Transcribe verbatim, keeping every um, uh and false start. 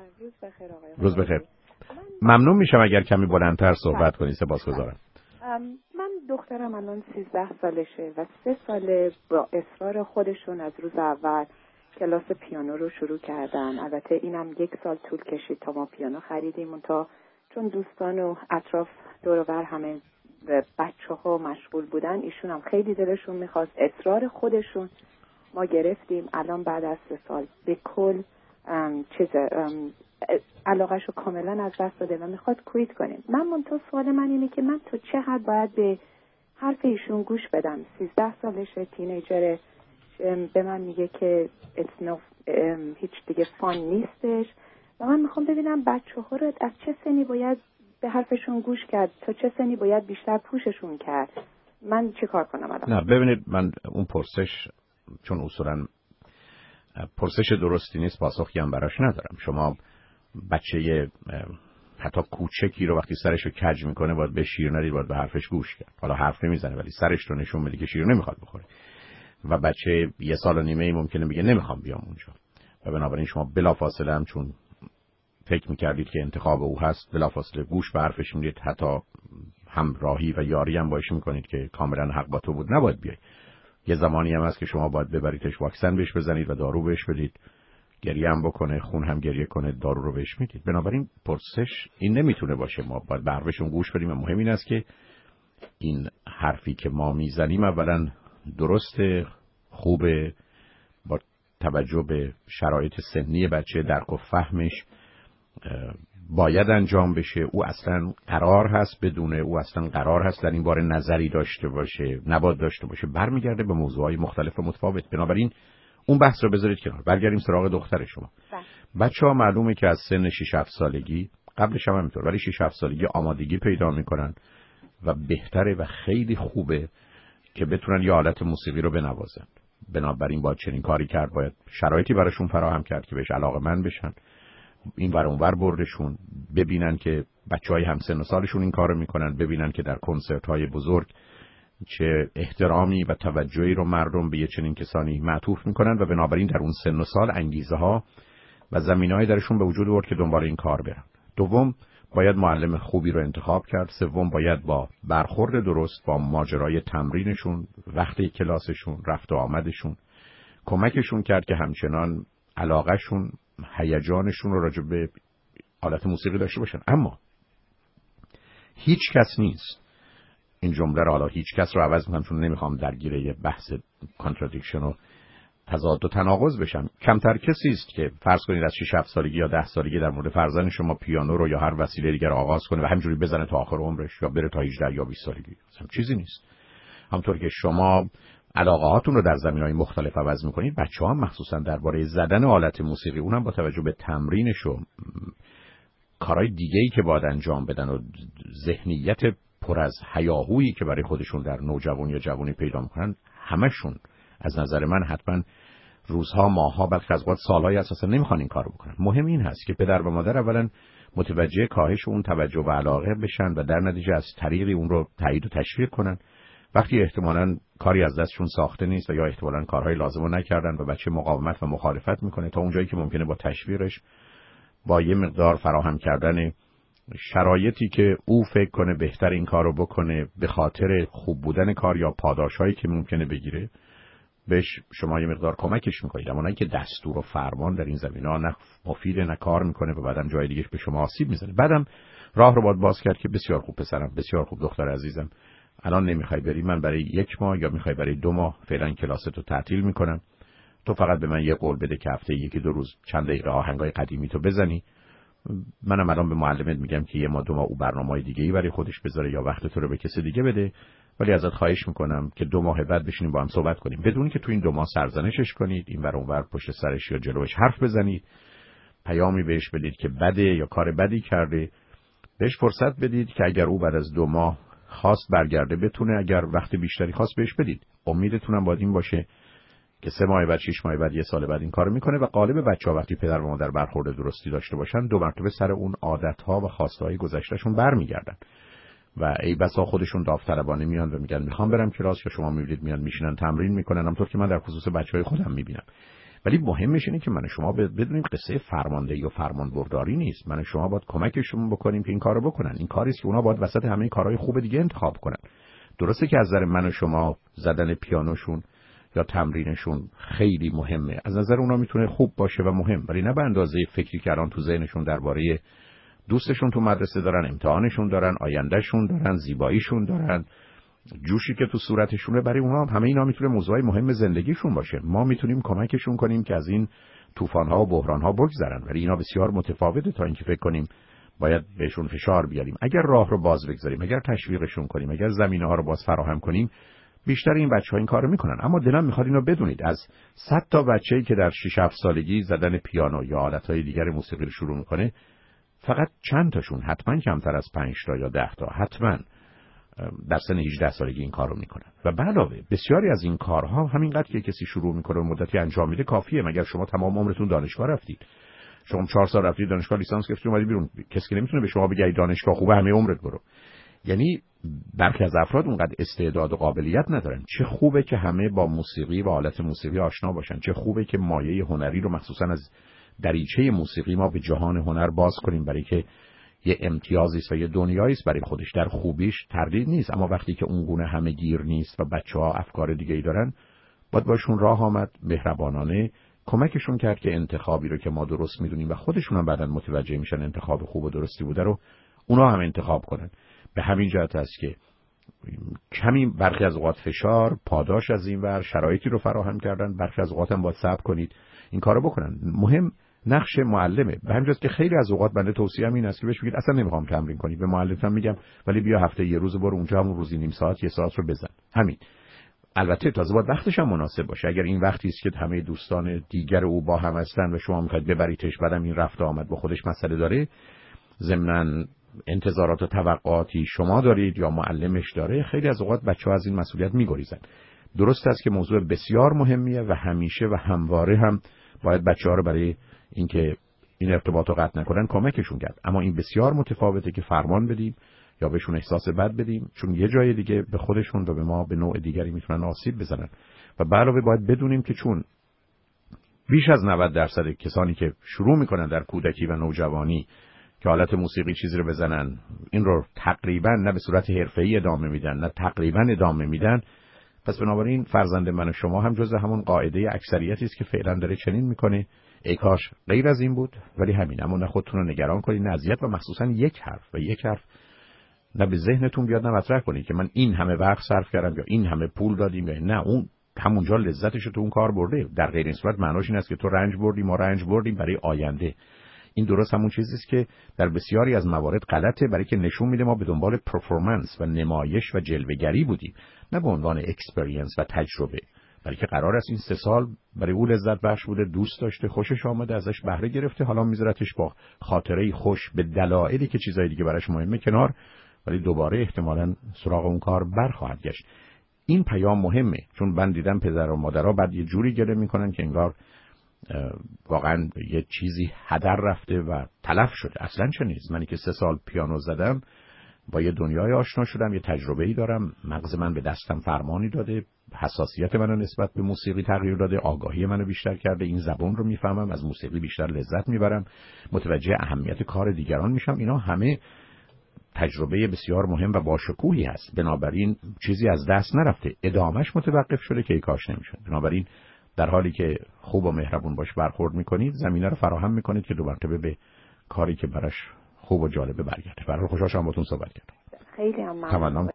روز بخیر آقای روز بخیر. ممنون میشم اگر کمی بلندتر صحبت کنید. سپاسگزارم. من دخترم الان سیزده سالشه و سه ساله با اصرار خودشون از روز اول کلاس پیانو رو شروع کردن. البته اینم یک سال طول کشید تا ما پیانو خریدیم، تا چون دوستان و اطراف دور و بر همه بچه ها مشغول بودن، ایشون هم خیلی دلشون میخواست، اصرار خودشون ما گرفتیم. الان بعد از سه سال به کل چیز علاقهش رو کاملا از دست داده و میخواد کویت کنیم. من منتها سوال من اینه که من تو چه حد باید به حرف ایشون گوش بدم؟ سیزده سالشه، تینیجره، به من میگه که هیچ دیگه فان نیستش و من میخوام ببینم بچه ها رو از چه سنی باید به حرفشون گوش کرد، تا چه سنی باید بیشتر پوششون کرد. من چه کار کنم الان؟ نه ببینید، من اون پرسش چون اصولا پرسش درستی نیست، پاسخی هم براش ندارم. شما بچه حتی کوچکی رو وقتی سرش رو کج میکنه باید به شیر ندید، باید به حرفش گوش کرد. حالا حرف نمیزنه ولی سرش رو نشون بده که شیر نمیخواد بخوره. و بچه یه سال و نیمه ای ممکنه بگه نمیخوام بیام اونجا و بنابراین شما بلافاصله هم چون فکر میکردید که انتخاب او هست بلافاصله گوش به حرفش میدید، حتی همراهی و یاری هم باش میکنید که کاملا حق با تو بود، نباید بیای. یه زمانی هم هست که شما باید ببریدش واکسن بهش بزنید و دارو بهش بدید، گریه هم بکنه، خون هم گریه کنه، دارو رو بهش میدید. بنابراین پرسش این نمیتونه باشه ما باید به حرفشون گوش بدیم. و مهم این است که این حرفی که ما میزنیم اولا درسته، خوبه، با توجه به شرایط سنی بچه، درک و فهمش باید انجام بشه. او اصلا قرار هست بدونه، او اصلا قرار هست در این باره نظری داشته باشه، نباید داشته باشه. برمیگرده به موضوعهای مختلف و متفاوت. بنابراین اون بحث رو بذارید کنار، برگردیم سراغ دختر شما. بچه ها معلومه که از سن شش هفت سالگی، قبلش هم همینطور، ولی شش هفت سالگی آمادگی پیدا میکنن و بهتره و خیلی خوبه که بتونن یه آلت موسیقی رو بنوازن. بنابراین باید چنین کاری کرد، باید شرایطی براشون فراهم کرد که بهش علاقه‌مند بشن، این ور اون ور بردشون، ببینن که بچهای همسن و سالشون این کارو میکنن، ببینن که در کنسرت‌های بزرگ چه احترامی و توجهی رو مردم به یه چنین کسانی معطوف میکنن و بنابراین در اون سن و سال انگیزه ها و زمینه‌های درشون به وجود آورد که دنبال این کار برن. دوم، باید معلم خوبی رو انتخاب کرد. سوم، باید با برخورد درست با ماجرای تمرینشون، وقت کلاسشون، رفت و آمدشون کمکشون کرد که همچنان علاقهشون، هیجانشون رو راجع به آلت موسیقی داشته باشن. اما هیچ کس نیست، این جمله رو حالا هیچ کس رو عوض می‌کنم چون نمیخوام درگیر یه بحث کانترادیکشن و تضاد و تناقض بشم. کمتر کسی است که فرض کنید از شش هفت سالگی یا ده سالگی در مورد فرزند شما پیانو رو یا هر وسیله دیگر آغاز کنه و همینجوری بزنه تا آخر عمرش یا بره تا هجده یا بیست سالگی. اصلا چیزی نیست. همونطور که شما علاقه‌هاتون رو در زمینه‌های مختلف عوض می‌کنید، بچه‌ها مخصوصا درباره زدن آلت موسیقی، اونم با توجه به تمرینش و کارهای دیگه‌ای که باید انجام بدن و ذهنیت پر از هیاهویی که برای خودشون در نوجوانی یا جوانی پیدا می‌کنن، همشون از نظر من حتما روزها، ماهها، بلکه از وقت سالهای اساسا نمیخوان این کارو بکنن. مهم این هست که پدر و مادر اولا متوجه کاهش اون توجه و علاقه بشن و در نتیجه از طریقی اون رو تایید و تشویق کنن. وقتی احتمالاً کاری از دستشون ساخته نیست و یا احتمالاً کارهای لازم رو نکردن و بچه مقاومت و مخالفت میکنه، تا اونجایی که ممکنه با تشویقش، با یه مقدار فراهم کردن شرایطی که او فکر کنه بهتر این کارو بکنه به خاطر خوب بودن کار یا پاداشایی که ممکنه بگیره، بهش شما یه مقدار کمکش میکنید. اما نه که دستور و فرمان در این زمینه‌ها نه مفیده نه کار میکنه و بعدم جای دیگه به شما آسیب میزنه. بعدم راه رو باید باز کرد که بسیار خوب پسرم، بسیار خوب دختر عزیزم، الان نمیخوای بری، من برای یک ماه یا میخوای برای دو ماه فعلا کلاستو تعطیل میکنم. تو فقط به من یه قول بده که هفته یکی دو روز چند دقیقه آهنگای قدیمی تو بزنی. منم الان به معلمت میگم که یه ما دو ماه او برنامه‌های دیگه‌ای برای خودش بذاره یا وقت تو رو به کسی دیگه بده، ولی ازت خواهش میکنم که دو ماه بعد بشینیم با هم صحبت کنیم، بدون که تو این دو ماه سرزنشش کنید، این ور اون ور پشت سرش یا جلوش حرف بزنید، پیامی بهش بدید که بده یا کار بدی کرده. بهش فرصت بدید که اگر او بعد از دو ماه خواست برگرده بتونه، اگر وقت بیشتری خواست بهش بدید. امیدتونم باید این باشه که سه ماه بعد، شش ماه بعد، یه سال بعد این کارو میکنه و غالب بچه‌ها وقتی پدر و مادر برخورد درستی داشته باشن، دو مرتبه سر اون عادت‌ها و خواسته‌های گذشتهشون برمیگردن و ای بسا خودشون داوطلبانه میان و میگن میخوام برم کلاس، یا شما میبینید میان میشینن تمرین میکنن، همونطور که من در خصوص بچهای خودم میبینم. ولی مهمش اینه که من شما بدونیم قصه فرماندهی و فرمانبرداری نیست. من شما باید کمکشون بکنیم که این کارو بکنن. این کاری است که اونا باید وسط همه کارهای خوب دیگه انتخاب کنن. درسته که از نظر من و شما زدن پیانوشون یا تمرینشون خیلی مهمه، از نظر اونا میتونه خوب باشه و مهم، ولی نه به اندازه فکری که الان تو ذهنشون درباره دوستشون تو مدرسه دارن، امتحانشون دارن، آیندهشون دارن، زیباییشون دارن، جوشی که تو صورتشونه. برای اونا همه اینا میتونه موضوعای مهم زندگیشون باشه. ما میتونیم کمکشون کنیم که از این طوفان‌ها و بحران‌ها بگذرن، ولی اینا بسیار متفاوته تا اینکه فکر کنیم باید بهشون فشار بیاریم. اگر راه رو باز بگذاریم، اگر تشویقشون کنیم، اگر زمینه‌ها رو باز فراهم کنیم، بیشتر این بچه‌ها این کارو میکنن. اما دلم میخواد اینو بدونید، از صد تا بچه‌ای که در شش هفت سالگی زدن پیانو یا آلت‌های دیگر موسیقی رو شروع میکنه، فقط چند تاشون، حتما کمتر از پنج تا یا ده تا، حتما در سن هجده سالگی این کارو میکنن. و به علاوه بسیاری از این کارها همینقدر که کسی شروع میکنه و مدتی انجام میده کافیه. مگر شما تمام عمرتون دانشگاه رفتید؟ شما چهار سال رفتید دانشگاه، لیسانس گرفتید، اومدید بیرون، کسی که نمیتونه به شما بگه دانشگاه خوبه همه عمرت برو. یعنی برخی از افراد اونقدر استعداد و قابلیت ندارن. چه خوبه که همه با موسیقی و آلت موسیقی آشنا باشن، چه خوبه که مایه هنری رو مخصوصا از دریچه موسیقی ما به جهان هنر باز کنیم، برای که یه امتیازی است و یه دنیایی است برای خودش. در خوبیش تردید نیست، اما وقتی که اون گونه همه گیر نیست و بچه‌ها افکار دیگه‌ای دارن، باید باشون راه آمد، مهربانانه کمکشون کرد که انتخابی رو که ما درست میدونیم و خودشون هم بعداً متوجه میشن انتخاب خوب و درستی بوده رو اونا هم انتخاب کنن. به همین جهت است که کمی برخی از اوقات فشار، پاداش از این ور شرایطی رو فراهم کردن، برخی از اوقات هم باید صبر کنید این کارو بکنن. مهم نقش معلمه. به همین جهت که خیلی از اوقات بنده توصیه‌ام این است که بهش بگید اصلا نمیخوام تمرین کنی، به معلمم میگم ولی بیا هفته یه روز برو اونجا، همون روزی نیم ساعت یه ساعت رو بزن. همین. البته تازه باید وقتش هم مناسب باشه. اگر این وقتی است که همه دوستان دیگر او با هم هستن و شما میخواید ببریدش، بعدم این رفت آمد با خودش مسئله داره، ضمناً انتظارات و توقعاتی شما دارید یا معلمش داره، خیلی از اوقات بچه‌ها از این مسئولیت میگریزن. درست است که موضوع بسیار مهمیه و همیشه و همواره هم باید بچه‌ها رو برای اینکه این ارتباط رو قطع نکنن کمکشون کرد. اما این بسیار متفاوته که فرمان بدیم یا بهشون احساس بد بدیم، چون یه جای دیگه به خودشون و به ما به نوع دیگری میتونن آسیب بزنن. و به علاوه باید بدونیم که چون بیش از نود درصد کسانی که شروع میکنن در کودکی و نوجوانی که آلت موسیقی چیزی رو بزنن، این رو تقریبا نه به صورت حرفه‌ای ادامه میدن نه تقریبا ادامه میدن. پس بنابراین فرزند من و شما هم جزء همون قاعده اکثریتی است که فعلا داره چنین میکنه. ای کاش غیر از این بود، ولی همین. اما نه خودتون رو نگران کنید، نه اذیت، و مخصوصا یک حرف و یک حرف نه به ذهنتون بیاد، نه مطرح کنید که من این همه وقت صرف کردم یا این همه پول دادیم یا نه. اون همونجا لذتش رو تو اون کار برده. در غیر این صورت معناش این است که تو رنج بردی، ما رنج بردیم برای آینده. این درست همون چیزی است که در بسیاری از موارد غلطه، برای که نشون میده ما به دنبال پرفورمنس و نمایش و جلوه‌گری بودیم، نه به عنوان اکسپریانس و تجربه. برای که قرار است این سه سال برای او لذت بخش بوده، دوست داشته، خوشش آمده، ازش بهره گرفته، حالا میذارتش با خاطره‌ای خوش به دلایلی که چیزای دیگه براش مهمه کنار، ولی دوباره احتمالاً سراغ اون کار برخواهد گشت. این پیام مهمه، چون من دیدم پدر و مادرها بعد یه جوری گله میکنن که انگار واقعا یه چیزی هدر رفته و تلف شده. اصلا چه نیست. منی که سه سال پیانو زدم، با یه دنیای آشنا شدم، یه تجربه‌ای دارم، مغز من به دستم فرمانی داده، حساسیت منو نسبت به موسیقی تغییر داده، آگاهی منو بیشتر کرده، این زبان رو میفهمم، از موسیقی بیشتر لذت میبرم، متوجه اهمیت کار دیگران میشم. اینا همه تجربه بسیار مهم و باشکوهی هست. بنابراین چیزی از دست نرفته، ادامش متوقف شده که ای کاش نمیشد. بنابراین در حالی که خوب و مهربون باش برخورد میکنید، زمینه رو فراهم میکنید که دو مرتبه به کاری که براش خوب و جالبه برگرده. برای خوشحال شدم باهاتون صحبت کردم. خیلی هم ممنون.